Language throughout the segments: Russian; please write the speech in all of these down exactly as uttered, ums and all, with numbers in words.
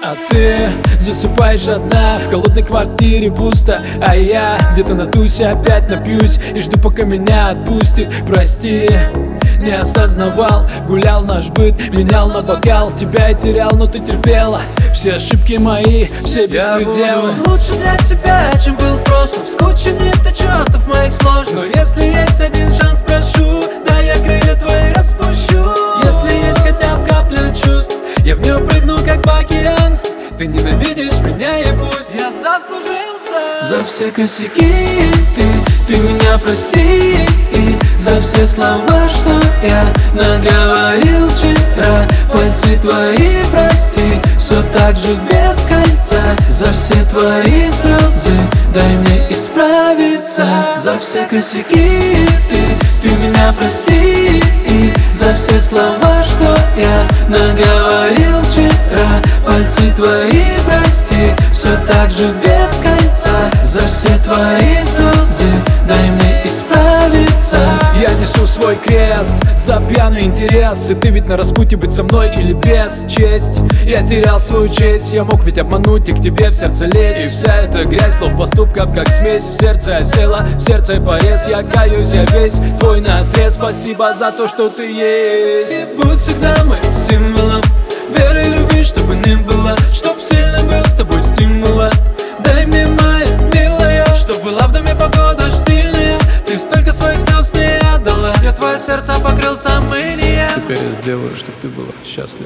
А ты засыпаешь одна, в холодной квартире пусто. А я где-то надуюсь, опять напьюсь и жду, пока меня отпустит. Прости, не осознавал, гулял наш быт, менял на бокал. Тебя я терял, но ты терпела. Все ошибки мои, все беспределы. Я буду лучше для тебя, чем был в прошлом. Скучен нет до чертов моих сложных. Но если есть один шанс, прошу, да я крылья твои распущу. Если есть хотя бы капля чувств, я в нее прыгну, как в океан. Ты ненавидишь меня, и пусть я заслужился. За все косяки ты, ты меня прости. И за все слова, что я наговорил вчера, пальцы твои прости, все так же без кольца. За все твои слезы дай мне исправиться. За все косяки ты, ты меня прости. И за все слова, что я наговорил вчера, пальцы твои прости, все так же без кольца. За все твои слезы дай мне исправиться. Я несу свой крест за пьяный интерес. И ты ведь на распутье быть со мной или без честь. Я терял свою честь, я мог ведь обмануть и к тебе в сердце лезть. И вся эта грязь слов, поступков, как смесь, в сердце осела, в сердце порез. Я каюсь, я весь твой наотрез. Спасибо за то, что ты есть. И будь всегда моим символом веры и любви, чтобы не было, чтоб сильно был с тобой стимула. Дай мне, моя милая, чтоб была в доме погода штильная. Ты столько своих слез не отдала, я твое сердце покрыл самый не. Теперь я сделаю, чтоб ты была счастлива.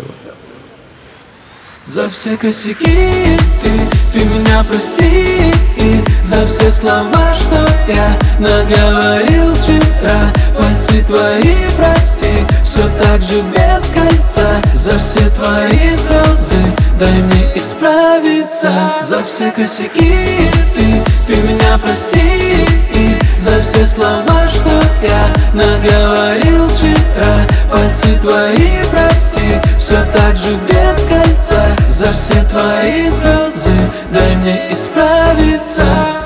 За все косяки ты, ты меня прости. И за все слова, что я наговорил вчера, пальцы твои прости, все так же без кольца. За все твои слезы дай мне исправиться. За все косяки ты, ты меня прости. И за все слова, что я наговорил вчера, пальцы твои прости, все так же без кольца. За все твои слезы дай мне исправиться.